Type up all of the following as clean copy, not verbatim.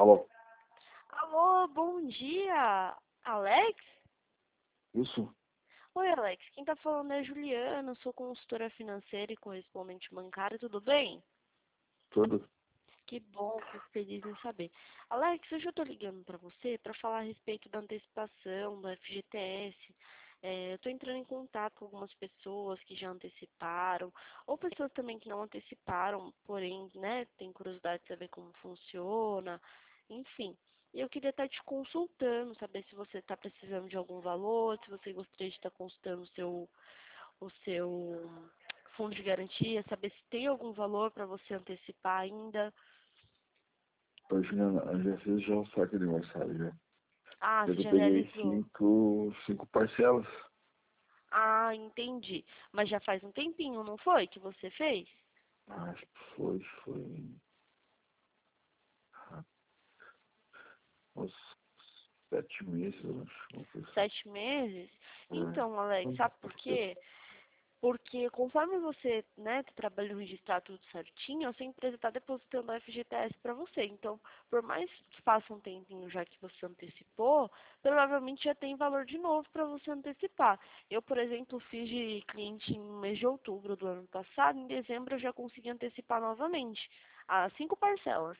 Alô, Alô, bom dia, Alex? isso? Oi, Alex. Quem tá falando é a Juliana, sou consultora financeira e correspondente bancária, tudo bem? Tudo? Que bom, fico feliz em saber. Alex, hoje eu tô ligando pra você pra falar a respeito da antecipação do FGTS. Eu tô entrando em contato com algumas pessoas que já anteciparam, ou pessoas também que não anteciparam, porém, né, tem curiosidade de saber como funciona, enfim. E eu queria estar te consultando, saber se você está precisando de algum valor, se você gostaria de estar consultando o seu fundo de garantia, saber se tem algum valor para você antecipar ainda. Ô, Juliana, eu já fiz já o saque aniversário já. Ah, você Eu já peguei realizou. cinco parcelas. Ah, entendi. Mas já faz um tempinho, não foi, que você fez? Acho que foi ah, uns 7 meses, eu acho. Uma coisa assim. 7 meses? É, Então, Alex, foi sabe por pouco tempo. quê? Porque conforme você, né, tá trabalhando registrar tudo certinho, a sua empresa está depositando a FGTS para você. Então, por mais que passe um tempinho já que você antecipou, provavelmente já tem valor de novo para você antecipar. Eu, por exemplo, fiz de cliente no mês de outubro do ano passado, em dezembro eu já consegui antecipar novamente, as 5 parcelas.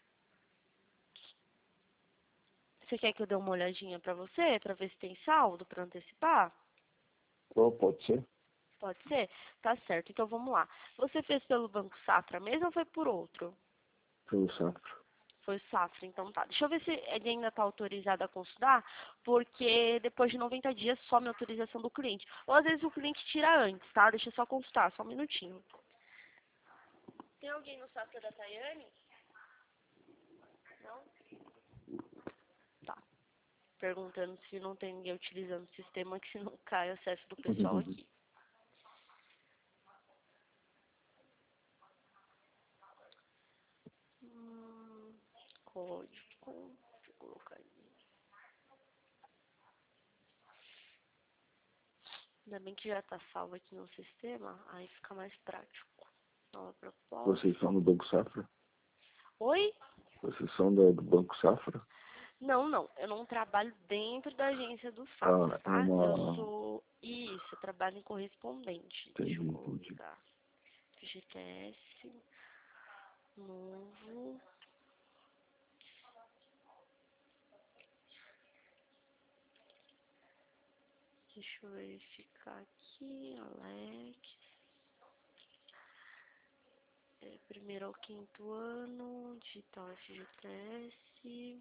Você quer que eu dê uma olhadinha para você, para ver se tem saldo para antecipar? Qual pode ser? Pode ser? Tá certo. Então vamos lá. Você fez pelo Banco Safra mesmo ou foi por outro? Pelo Safra. Foi o Safra, então tá. Deixa eu ver se ele ainda está autorizado a consultar, porque depois de 90 dias some a autorização do cliente. Ou às vezes o cliente tira antes, tá? Deixa eu só consultar, só um minutinho. Tem alguém no Safra da Tayane? Não? Tá. Perguntando se não tem ninguém utilizando o sistema, que senão cai o acesso do pessoal aqui. Código. Deixa eu colocar aí. Ainda bem que já tá salvo aqui no sistema, aí fica mais prático. Nova Vocês proposta. são do Banco Safra? Oi? Vocês são do Banco Safra? Não, não. Eu não trabalho dentro da agência do Safra, Ah, é tá? Eu uma... sou. Isso, eu trabalho em correspondente. Deixa eu Entendi. colocar. FGTS. Novo. Deixa eu verificar aqui. Alex. Primeiro ao quinto ano. Digital FGTS.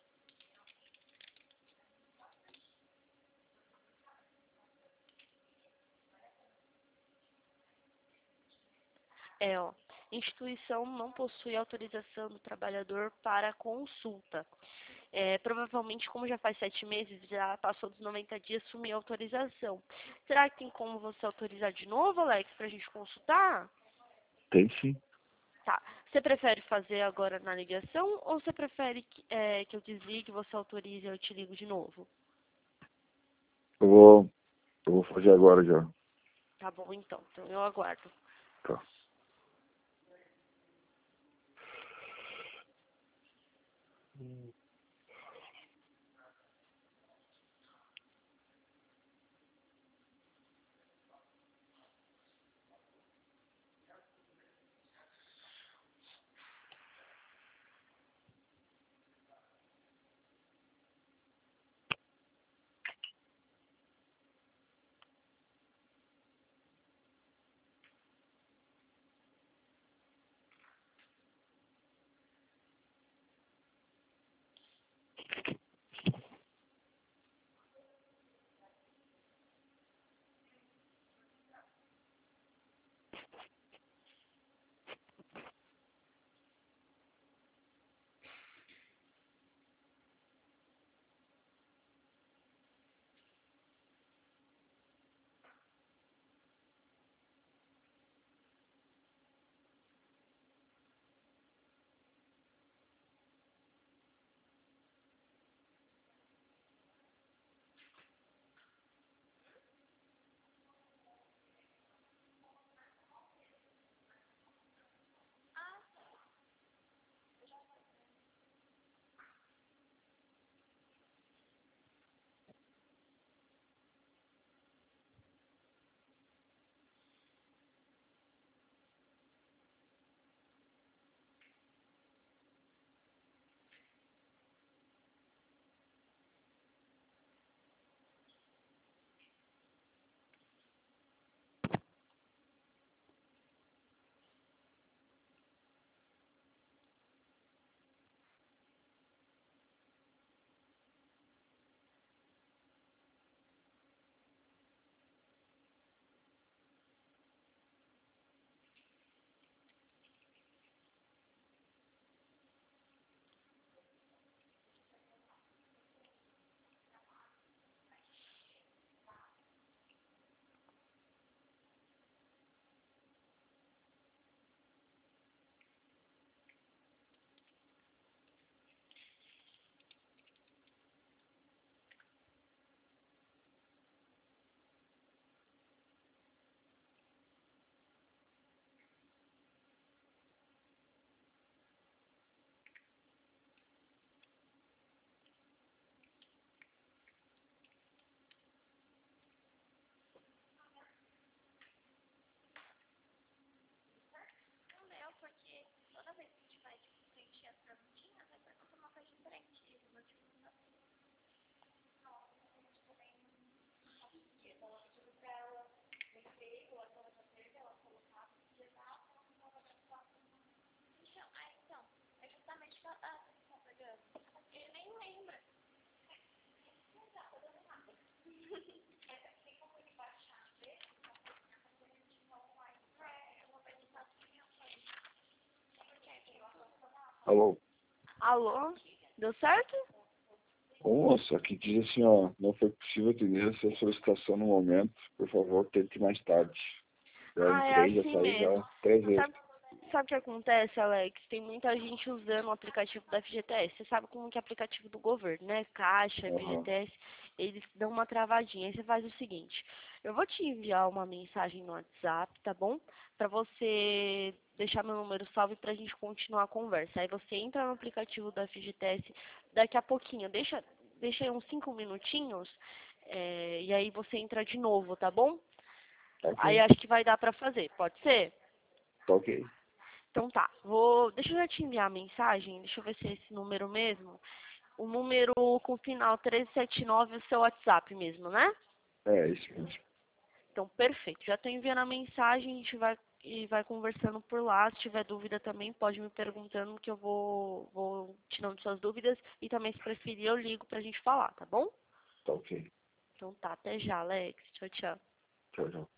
Ó. Instituição não possui autorização do trabalhador para consulta. Provavelmente, como já faz 7 meses, já passou dos 90 dias, sumiu a autorização. Será que tem como você autorizar de novo, Alex, para a gente consultar? Tem sim. Tá. Você prefere fazer agora na ligação ou você prefere que eu desligue, você autorize e eu te ligo de novo? Eu vou, eu vou fazer agora já. Tá bom, então. Então eu aguardo. Tá. Alô? Alô? Deu certo? Ô, moça, aqui diz assim, ó, não foi possível atender a sua solicitação no momento. Por favor, tente mais tarde. Já Ah, é entrei, já assim saí mesmo. já 3 vezes. Sabe o que acontece, Alex? Tem muita gente usando o aplicativo da FGTS. Você sabe como que é aplicativo do governo, né? Caixa, Aham, FGTS, eles dão uma travadinha. Aí você faz o seguinte, eu vou te enviar uma mensagem no WhatsApp, tá bom? Pra você deixar meu número salvo e pra gente continuar a conversa. Aí você entra no aplicativo da FGTS daqui a pouquinho. Deixa aí uns 5 minutinhos, e aí você entra de novo, tá bom? tá Aí ok, acho que vai dar pra fazer, pode ser? tá ok. Então tá, deixa eu já te enviar a mensagem, deixa eu ver se é esse número mesmo. O número com final 1379 é o seu WhatsApp mesmo, né? É, isso mesmo. Então, perfeito. Já tô enviando a mensagem, a gente vai conversando por lá. Se tiver dúvida também, pode me perguntando que eu vou tirando suas dúvidas. E também, se preferir, eu ligo pra gente falar, tá bom? Tá ok. Então tá, até já, Alex. Tchau, tchau. Tchau, tchau.